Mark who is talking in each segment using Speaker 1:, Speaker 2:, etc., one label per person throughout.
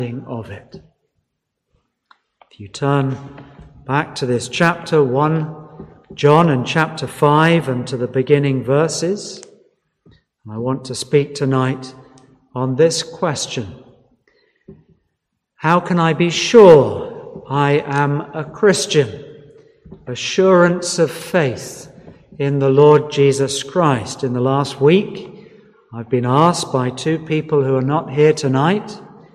Speaker 1: of it. If you turn back to this chapter 1 John and chapter 5 and to the beginning verses, I want to speak tonight on this question: how can I be sure I am a Christian? Assurance of faith in the Lord Jesus Christ. In the last week, I've been asked by two people who are not here tonight,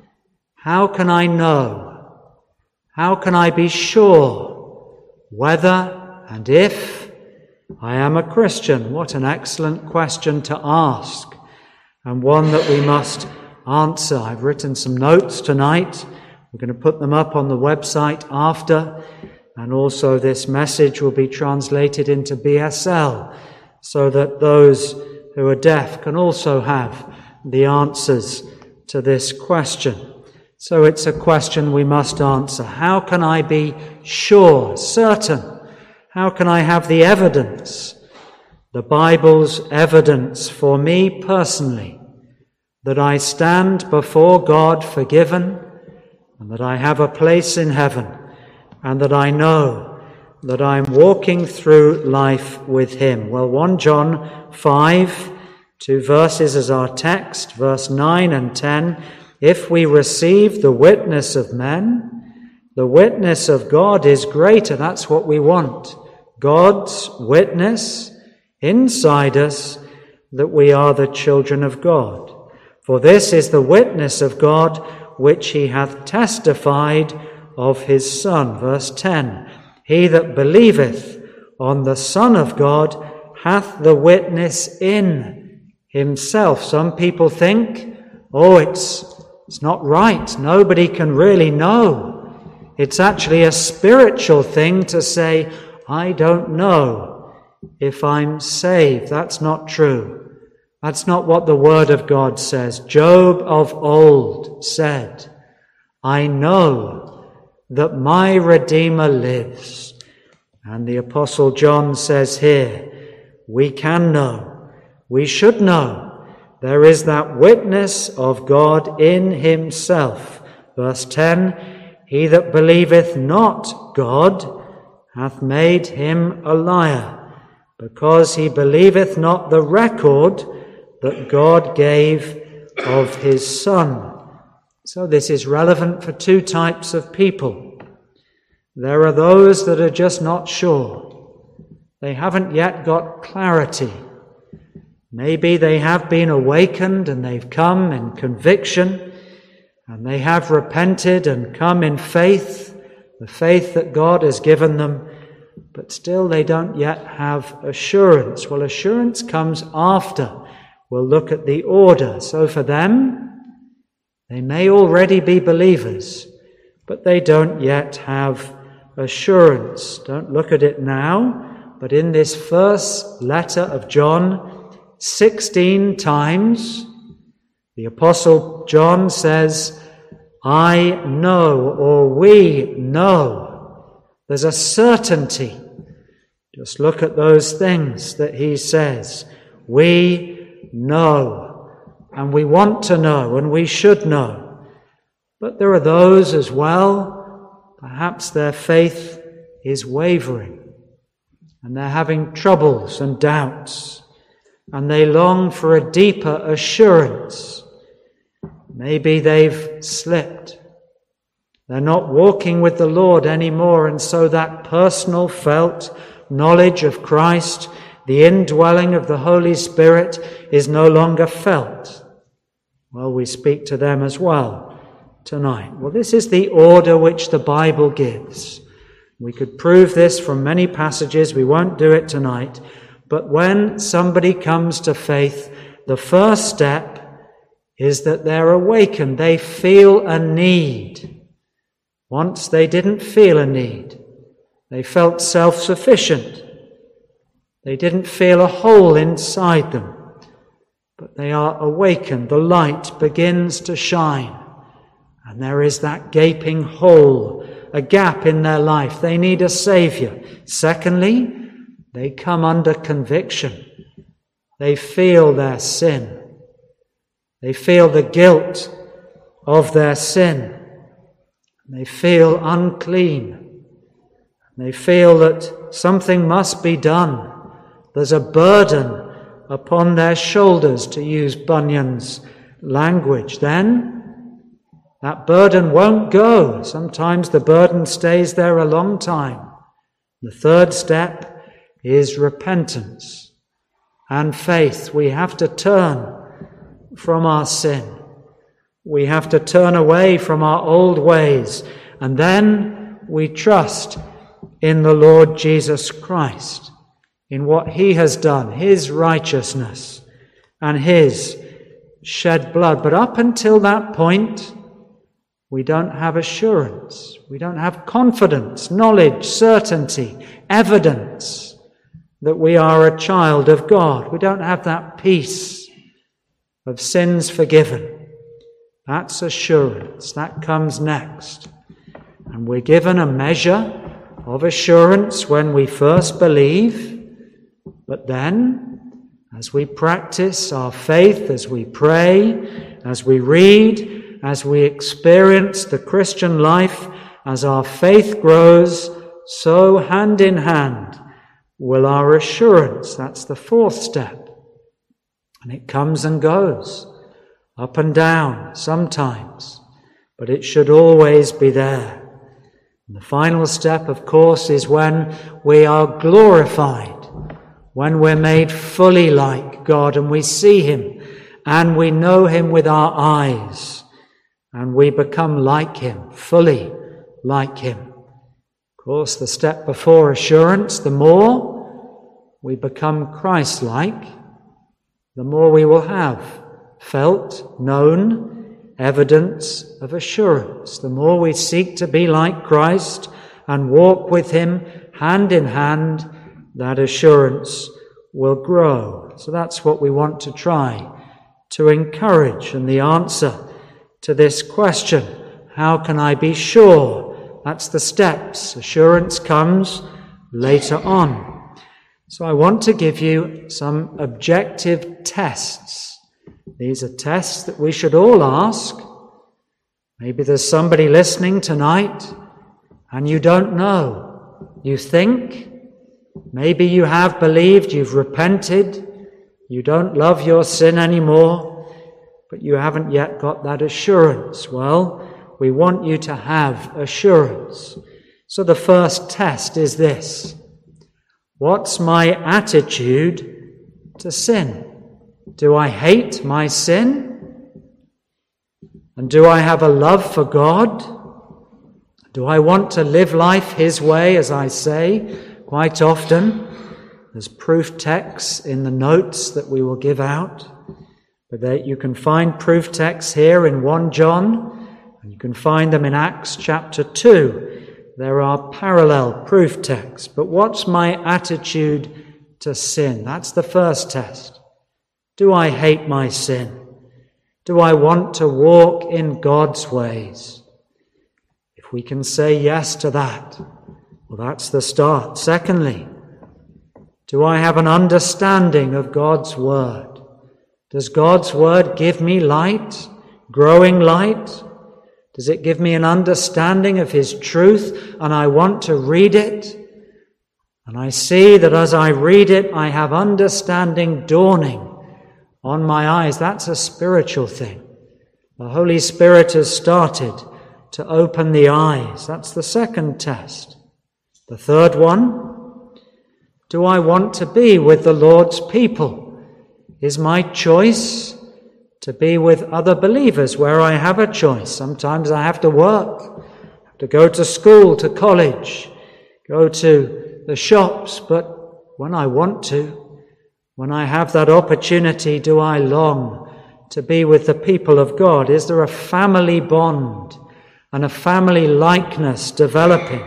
Speaker 1: how can I know? How can I be sure whether and if I am a Christian? What an excellent question to ask, and one that we must answer. I've written some notes tonight. We're going to put them up on the website after, and also this message will be translated into BSL so that those who are deaf can also have the answers to this question. So it's a question we must answer. How can I be sure, certain? How can I have the evidence, the Bible's evidence for me personally, that I stand before God forgiven, and that I have a place in heaven, and that I know that I'm walking through life with Him? Well, 1 John 5, 2 verses as our text, verse 9 and 10. If we receive the witness of men, the witness of God is greater. That's what we want. God's witness inside us that we are the children of God. For this is the witness of God which He hath testified of His Son. Verse 10. He that believeth on the Son of God hath the witness in himself. Some people think, it's not right. Nobody can really know. It's actually a spiritual thing to say, I don't know if I'm saved. That's not true. That's not what the Word of God says. Job of old said, I know that my Redeemer lives. And the Apostle John says here, we can know, we should know, there is that witness of God in Himself. Verse 10, he that believeth not God hath made him a liar, because he believeth not the record that God gave of His Son. So this is relevant for two types of people. There are those that are just not sure. They haven't yet got clarity. Maybe they have been awakened and they've come in conviction, and they have repented and come in faith, the faith that God has given them, but still they don't yet have assurance. Well, assurance comes after. We'll look at the order. So for them, they may already be believers, but they don't yet have assurance. Don't look at it now, but in this first letter of John, 16 times, the Apostle John says, I know, or we know. There's a certainty. Just look at those things that he says. We know, and we want to know, and we should know. But there are those as well, perhaps their faith is wavering, and they're having troubles and doubts, and they long for a deeper assurance. Maybe they've slipped. They're not walking with the Lord anymore, and so that personal felt knowledge of Christ, the indwelling of the Holy Spirit, is no longer felt. Well, we speak to them as well tonight. Well, this is the order which the Bible gives. We could prove this from many passages. We won't do it tonight. But when somebody comes to faith, the first step is that they're awakened. They feel a need. Once they didn't feel a need. They felt self-sufficient. They didn't feel a hole inside them. But they are awakened. The light begins to shine. And there is that gaping hole, a gap in their life. They need a Saviour. Secondly, they come under conviction. They feel their sin. They feel the guilt of their sin. They feel unclean. They feel that something must be done. There's a burden upon their shoulders, to use Bunyan's language. Then that burden won't go. Sometimes the burden stays there a long time. The third step is repentance and faith. We have to turn from our sin. We have to turn away from our old ways, and then we trust in the Lord Jesus Christ, in what he has done, his righteousness and his shed blood. But up until that point, we don't have assurance. We don't have confidence, knowledge, certainty, evidence that we are a child of God. We don't have that peace of sins forgiven. That's assurance. That comes next. And we're given a measure of assurance when we first believe. But then, as we practice our faith, as we pray, as we read, as we experience the Christian life, as our faith grows, so hand in hand will our assurance. That's the fourth step. And it comes and goes, up and down sometimes, but it should always be there. And the final step, of course, is when we are glorified, when we're made fully like God and we see him and we know him with our eyes and we become like him, fully like him. Of course, the step before assurance, the more we become Christ-like, the more we will have felt, known evidence of assurance. The more we seek to be like Christ and walk with him hand in hand, that assurance will grow. So that's what we want to try to encourage. And the answer to this question, how can I be sure? That's the steps. Assurance comes later on. So I want to give you some objective tests. These are tests that we should all ask. Maybe there's somebody listening tonight and you don't know. You think, maybe you have believed, you've repented, you don't love your sin anymore, but you haven't yet got that assurance. Well, we want you to have assurance. So the first test is this. What's my attitude to sin? Do I hate my sin? And do I have a love for God? Do I want to live life his way, as I say quite often? There's proof texts in the notes that we will give out. But you can find proof texts here in 1 John, and you can find them in Acts chapter 2. There are parallel proof texts. But what's my attitude to sin? That's the first test. Do I hate my sin? Do I want to walk in God's ways? If we can say yes to that, well, that's the start. Secondly, do I have an understanding of God's word? Does God's word give me light, growing light? Does it give me an understanding of his truth and I want to read it? And I see that as I read it, I have understanding dawning on my eyes. That's a spiritual thing. The Holy Spirit has started to open the eyes. That's the second test. The third one, do I want to be with the Lord's people? Is my choice to be with other believers where I have a choice? Sometimes I have to work, have to go to school, to college, go to the shops, but when I want to, when I have that opportunity, do I long to be with the people of God? Is there a family bond and a family likeness developing?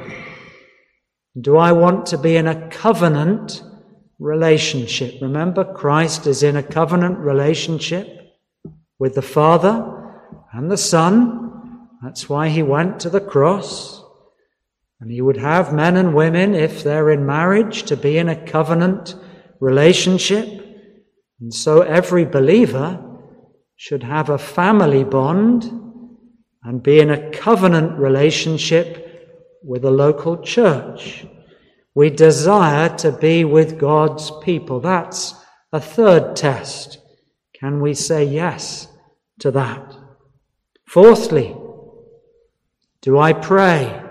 Speaker 1: Do I want to be in a covenant relationship? Remember, Christ is in a covenant relationship with the Father and the Son. That's why he went to the cross. And he would have men and women, if they're in marriage, to be in a covenant relationship. And so every believer should have a family bond and be in a covenant relationship with a local church. We desire to be with God's people. That's a third test. Can we say yes to that? Fourthly, do I pray?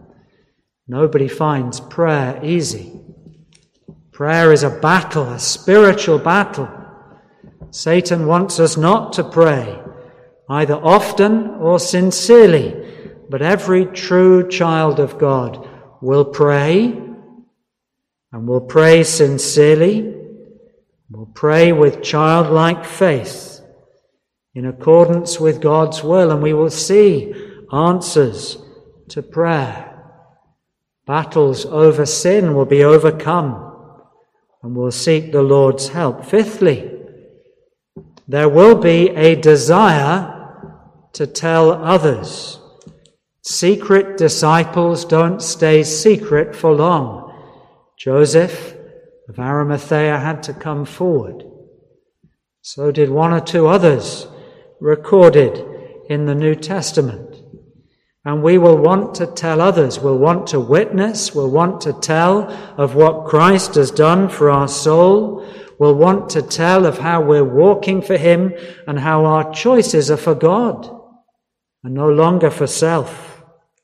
Speaker 1: Nobody finds prayer easy. Prayer is a battle, a spiritual battle. Satan wants us not to pray, either often or sincerely, but every true child of God will pray, and will pray sincerely, will pray with childlike faith in accordance with God's will, and we will see answers to prayer. Battles over sin will be overcome, and we'll seek the Lord's help. Fifthly, there will be a desire to tell others. Secret disciples don't stay secret for long. Joseph of Arimathea had to come forward. So did one or two others recorded in the New Testament. And we will want to tell others, we'll want to witness, we'll want to tell of what Christ has done for our soul, we'll want to tell of how we're walking for Him and how our choices are for God and no longer for self.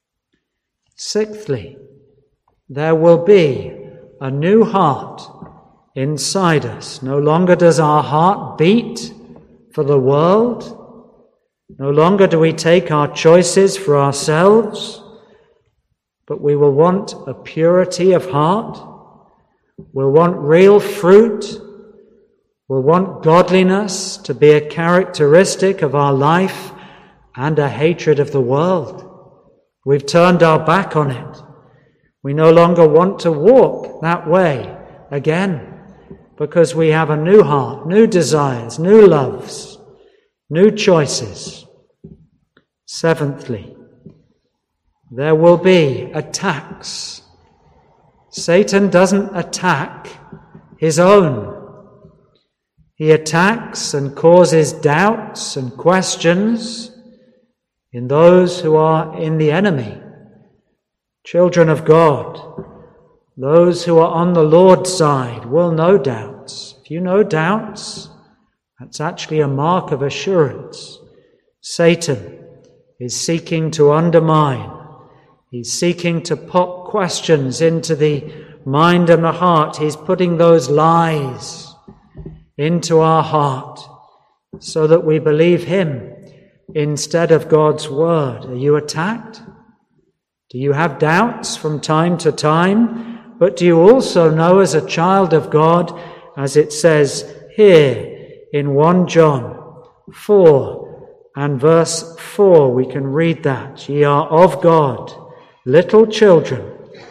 Speaker 1: Sixthly, there will be a new heart inside us. No longer does our heart beat for the world. No longer do we take our choices for ourselves, but we will want a purity of heart. We'll want real fruit. We'll want godliness to be a characteristic of our life and a hatred of the world. We've turned our back on it. We no longer want to walk that way again because we have a new heart, new desires, new loves, new choices. Seventhly, there will be attacks. Satan doesn't attack his own. He attacks and causes doubts and questions in those who are in the enemy. Children of God, those who are on the Lord's side will know doubts. If you know doubts, that's actually a mark of assurance. Satan is seeking to undermine. He's seeking to pop questions into the mind and the heart. He's putting those lies into our heart so that we believe him instead of God's word. Are you attacked? Do you have doubts from time to time? But do you also know as a child of God, as it says here in 1 John 4 and verse 4, we can read that. Ye are of God, little children,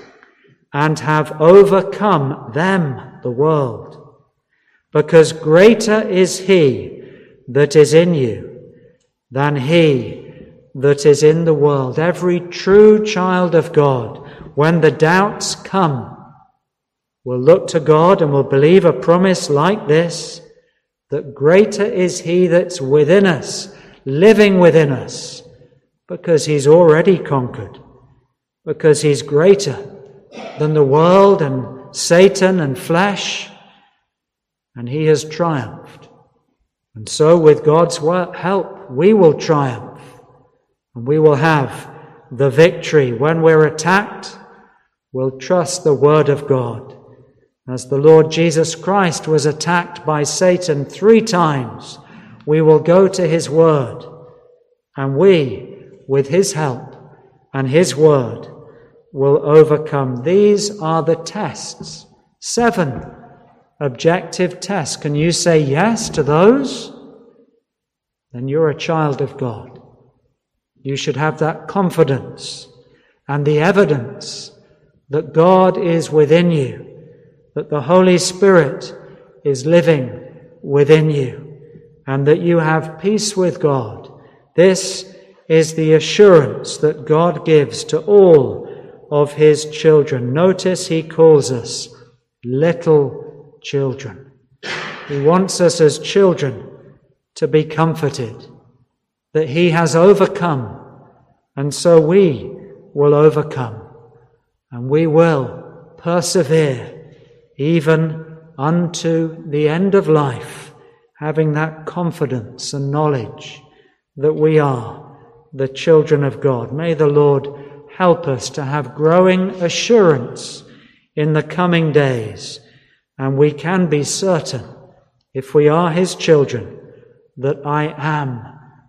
Speaker 1: and have overcome them, the world, because greater is he that is in you than he that is in the world. Every true child of God, when the doubts come, will look to God and will believe a promise like this, that greater is he that's within us, living within us, because he's already conquered, because he's greater than the world and Satan and flesh, and he has triumphed. And so with God's help, we will triumph, and we will have the victory. When we're attacked, we'll trust the word of God. As the Lord Jesus Christ was attacked by Satan 3 times, we will go to his word, and we, with his help and his word, will overcome. These are the tests. 7 objective tests. Can you say yes to those? Then you're a child of God. You should have that confidence and the evidence that God is within you, that the Holy Spirit is living within you, and that you have peace with God. This is the assurance that God gives to all of his children. Notice he calls us little children. He wants us as children to be comforted that he has overcome And so we will overcome, and we will persevere even unto the end of life, having that confidence and knowledge that we are the children of God. May the Lord help us to have growing assurance in the coming days, and we can be certain, if we are his children, that I am